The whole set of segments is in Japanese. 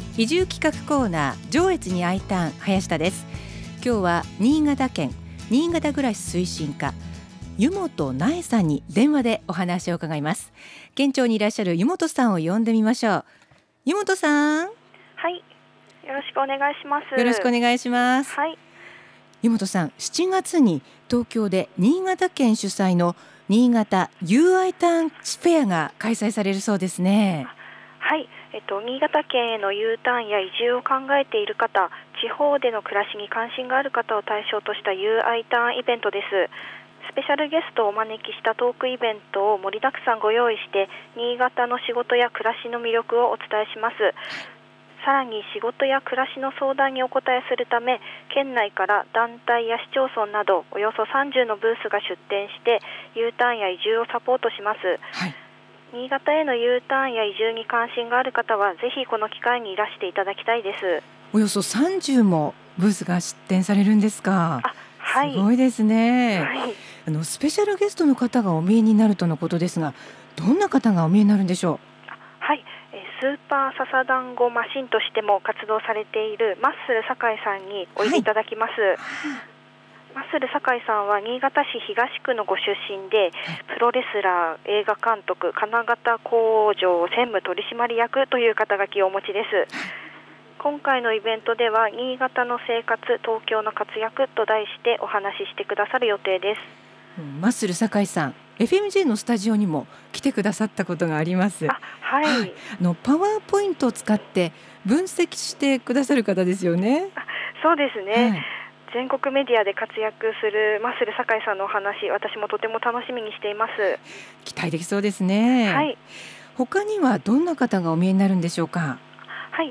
移住企画コーナー上越に I ターン林田です。今日は新潟県新潟暮らし推進課湯本苗さんに電話でお話を伺います。県庁にいらっしゃる湯本さんを呼んでみましょう。湯本さん、 はい、よろしくお願いします。 よろしくお願いします。 はい、 湯本さん、7月に東京で新潟県主催の新潟 UI ターンフェアが開催されるそうですね。 はい、新潟県への U ターンや移住を考えている方、地方での暮らしに関心がある方を対象とした UI ターンイベントです。スペシャルゲストをお招きしたトークイベントを盛りだくさんご用意して、新潟の仕事や暮らしの魅力をお伝えします。さらに仕事や暮らしの相談にお答えするため、県内から団体や市町村などおよそ30のブースが出展して U ターンや移住をサポートします。 はい、 新潟への U ターンや移住に関心がある方はぜひこの機会にいらしていただきたいです。 およそ30もブースが出展されるんですか。 はい、 すごいですね。 はい、 スペシャルゲストの方がお見えになるとのことですが、どんな方がお見えになるんでしょはい、スーパー笹団子マシンとしても活動されているマッスル酒井さんにおいでいただきます。マッスル酒井さんは新潟市東区のご出身で、プロレスラー、映画監督、金型工場専務取締役という肩書きをお持ちです。今回のイベントでは新潟の生活、東京の活躍と題してお話ししてくださる予定です。 マッスル酒井さん、 FMJ のスタジオにも来てくださったことがあります。 はい、 パワーポイントを使って分析してくださる方ですよね。 そうですね、全国メディアで活躍するマッスル酒井さんのお話、私もとても楽しみにしています。 期待できそうですね。 はい、 他にはどんな方がお見えになるんでしょうか。 はい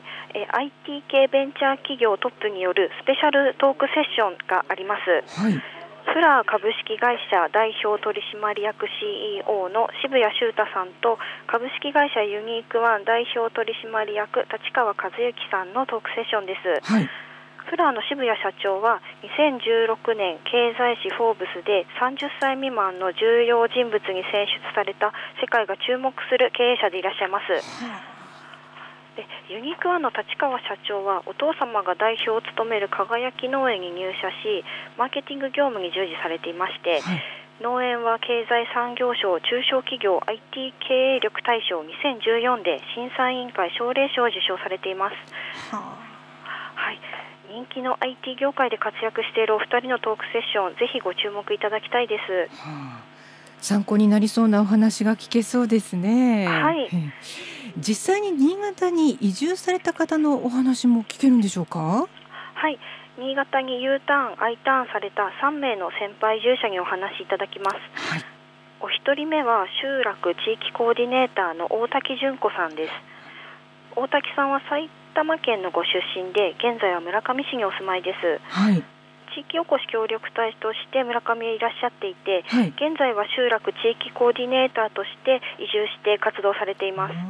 、IT 系ベンチャー企業トップによるスペシャルトークセッションがあります。 はい、 フラー株式会社代表取締役 CEO の渋谷修太さんと、株式会社ユニークワン代表取締役立川和幸さんのトークセッションです。 はい、 フラーの渋谷社長は2016年経済誌フォーブスで30歳未満の重要人物に選出された世界が注目する経営者でいらっしゃいます。でユニークワンの立川社長はお父様が代表を務める輝き農園に入社し、マーケティング業務に従事されていまして、 はい、 農園は経済産業省中小企業 IT 経営力大賞2014で審査委員会奨励賞を受賞されています。はい、人気の IT 業界で活躍しているお二人のトークセッション、ぜひご注目いただきたいです。 参考になりそうなお話が聞けそうですね。 はい、 実際に新潟に移住された方のお話も聞けるんでしょうか。 はい、新潟に U ターン、I ターンされた3名の先輩移住者にお話しいただきます。 はい、 お一人目は集落地域コーディネーターの大滝純子さんです。大滝さんは埼玉県のご出身で、現在は村上市にお住まいです。 はい、 地域おこし協力隊として村上へいらっしゃっていて、 はい、 現在は集落地域コーディネーターとして移住して活動されています。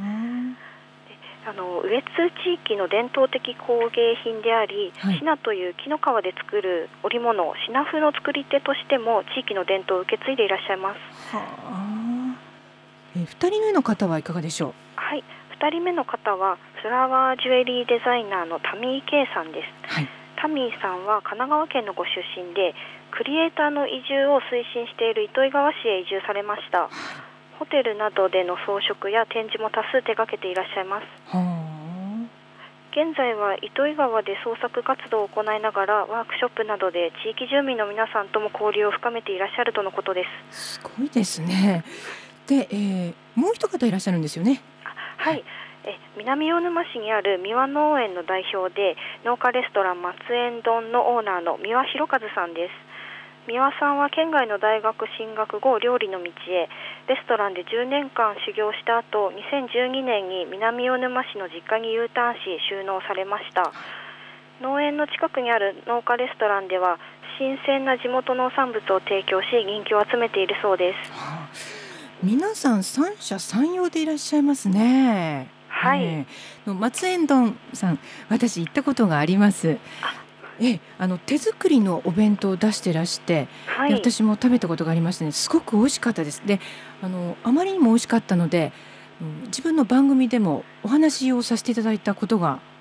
羽越地域の伝統的工芸品であり、 はい、 シナという木の皮で作る織物、シナ風の作り手としても地域の伝統を受け継いでいらっしゃいます。 2人目の方はいかがでしょう。 はい、2人目の方はフラワージュエリーデザイナーのタミー K さんです。 はい、 タミーさんは神奈川県のご出身で、クリエイターの移住を推進している糸魚川市へ移住されました。ホテルなどでの装飾や展示も多数手掛けていらっしゃいます。現在は糸魚川で創作活動を行いながら、ワークショップなどで地域住民の皆さんとも交流を深めていらっしゃるとのことです。 すごいですね。で、もう一方いらっしゃるんですよね。 はい、南魚沼市にある三輪農園の代表で、農家レストラン松園丼のオーナーの三輪博和さんです。三輪さんは県外の大学進学後、料理の道へ。レストランで10年間修行した後、2012年に南魚沼市の実家に U ターンし就農されました。農園の近くにある農家レストランでは新鮮な地元農産物を提供し、人気を集めているそうです。 皆さん三者三様でいらっしゃいますね。 はい、 松園丼さん、私行ったことがあります。手作りのお弁当を出してらして、 はい、 私も食べたことがありましてね、すごく美味しかったです。で、あまりにも美味しかったので、自分の番組でもお話をさせていただいたことが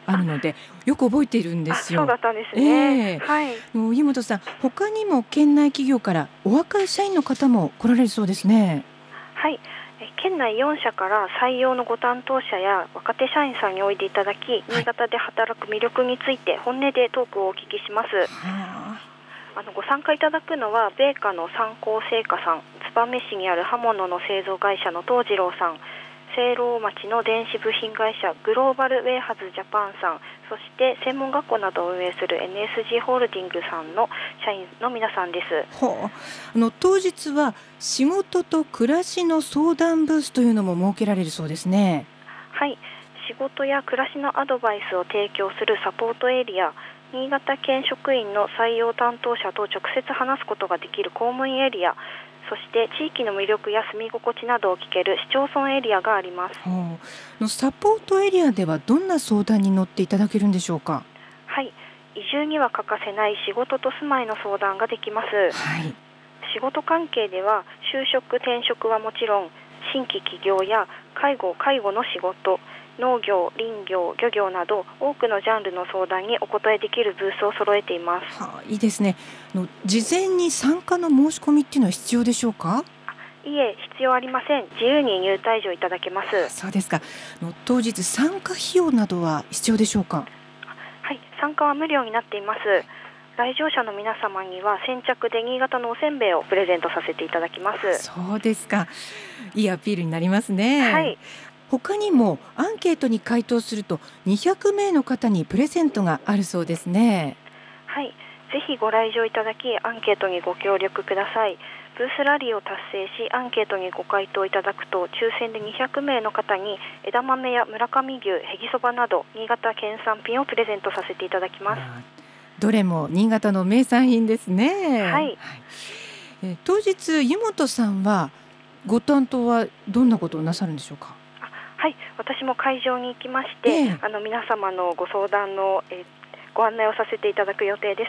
あるのでよく覚えているんですよ。 そうだったんですね。はい。 湯本さん、他にも県内企業からお若い社員の方も来られるそうですね。 はい。県内4社から採用のご担当者や若手社員さんにおいでいただき、新潟で働く魅力について本音でトークをお聞きします。ご参加いただくのは米花の三幸製菓さん、燕市にある刃物の製造会社の東次郎さん、聖籠町の電子部品会社グローバルウェイハズジャパンさん、そして専門学校などを運営する NSG ホールディングさんの社員の皆さんです。 当日は仕事と暮らしの相談ブースというのも設けられるそうですね。 はい、仕事や暮らしのアドバイスを提供するサポートエリア、新潟県職員の採用担当者と直接話すことができる公務員エリア、そして地域の魅力や住み心地などを聞ける市町村エリアがあります。 サポートエリアではどんな相談に乗っていただけるんでしょうか。 はい、移住には欠かせない仕事と住まいの相談ができます。仕事関係では就職転職はもちろん、新規起業や介護の仕事、農業、林業、漁業など多くのジャンルの相談にお答えできるブースを揃えています。 いいですね。事前に参加の申し込みっていうのは必要でしょうか。 いえ、必要ありません。自由に入退場いただけます。 そうですか。当日参加費用などは必要でしょうか。 はい、参加は無料になっています。来場者の皆様には先着で新潟のおせんべいをプレゼントさせていただきます。 そうですか。いいアピールになりますね。 はい。 他にもアンケートに回答すると200名の方にプレゼントがあるそうですね。 はい、ぜひご来場いただきアンケートにご協力ください。ブースラリーを達成しアンケートにご回答いただくと抽選で200名の方に枝豆や村上牛、へぎそばなど新潟県産品をプレゼントさせていただきます。 どれも新潟の名産品ですね。 はい。 当日湯本さんはご担当はどんなことをなさるんでしょうか。 はい、私も会場に行きまして、皆様のご相談の、ご案内をさせていただく予定です。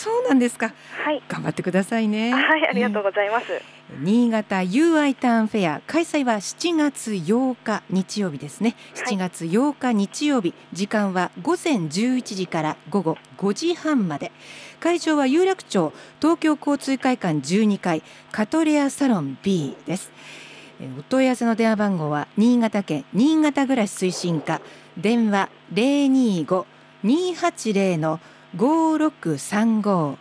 そうなんですか。 はい、 頑張ってくださいね。 はい、ありがとうございます。 新潟 UI ターンフェア開催は7月8日日曜日ですね。7月8日日曜日、時間は午前11時から午後5時半まで。会場は有楽町東京交通会館12階カトレアサロン B です。お問い合わせの電話番号は新潟県新潟暮らし推進課、電話 025-280-5635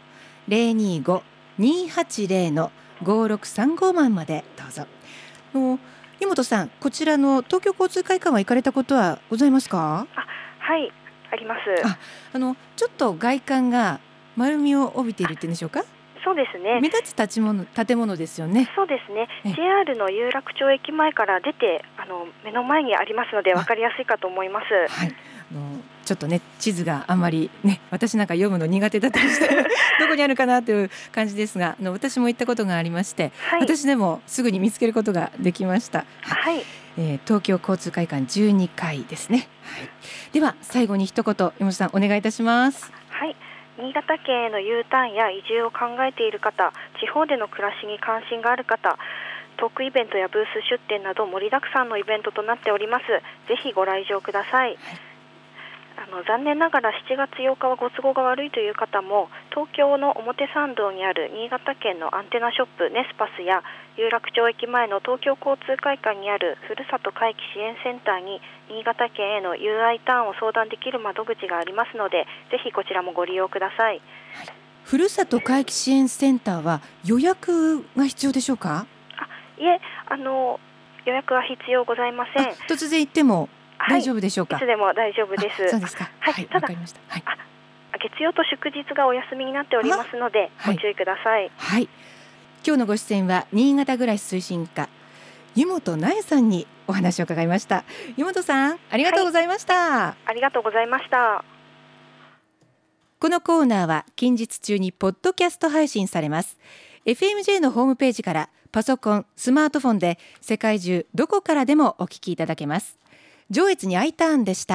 025-280-5635 番までどうぞ。湯本さん、こちらの東京交通会館は行かれたことはございますか。 はい、あります。 ちょっと外観が丸みを帯びているっていうんでしょうか。 そうですね。 目立つ建物ですよね。 そうですね。JR の有楽町駅前から出て目の前にありますので分かりやすいかと思います。 はい。ちょっとね地図があんまりね私なんか読むの苦手だったりしてどこにあるかなという感じですが、私も行ったことがありまして、私でもすぐに見つけることができました。 はい。 東京交通会館12階ですね。はい。では最後に一言湯本さんお願いいたします。 はい。新潟県への U ターンや移住を考えている方、地方での暮らしに関心がある方、トークイベントやブース出展など盛りだくさんのイベントとなっております。ぜひご来場ください。残念ながら7月8日はご都合が悪いという方も、東京の表参道にある新潟県のアンテナショップネスパスや有楽町駅前の東京交通会館にあるふるさと回帰支援センターに新潟県への UI ターンを相談できる窓口がありますので、ぜひこちらもご利用ください。 ふるさと回帰支援センターは予約が必要でしょうか。 いえ、予約は必要ございません。 突然行っても大丈夫でしょうか。 いつでも大丈夫です。 そうですか。 はい、ただ、 わかりました。はい、 月曜と祝日がお休みになっておりますのでご注意ください。 はい。今日のご出演は新潟暮らし推進課湯本苗さんにお話を伺いました。湯本さんありがとうございました。 ありがとうございました。 このコーナーは近日中にポッドキャスト配信されます。 FMJ のホームページからパソコン、スマートフォンで世界中どこからでもお聞きいただけます。上越に I ターンでした。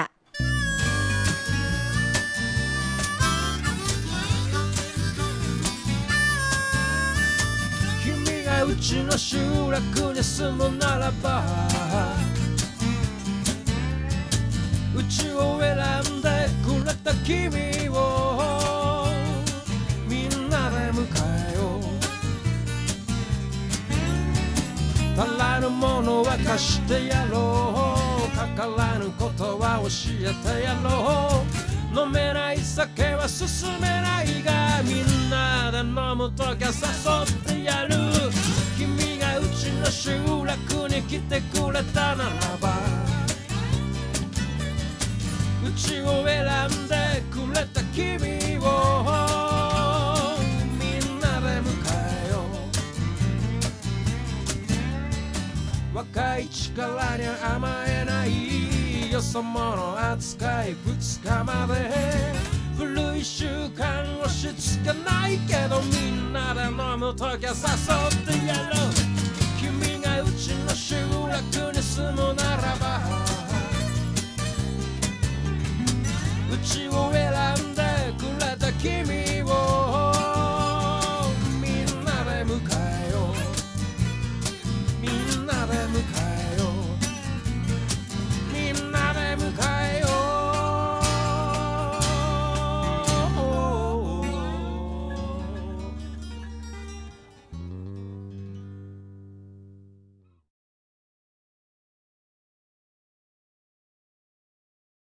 君がうちの集落に住むならば、うちを選んだかしてやろう、かからぬことは教えてやろう。飲めない酒は進めないが、みんなで飲むときは誘ってやる。君がうちの集落に来てくれたならば、うちを選んでくれた君をみんなで迎えよう。若い力に甘えないよそ者扱い2日まで、古い習慣押し付けないけど、みんなで飲むときは誘ってやろう。君がうちの集落に住むならば、うちを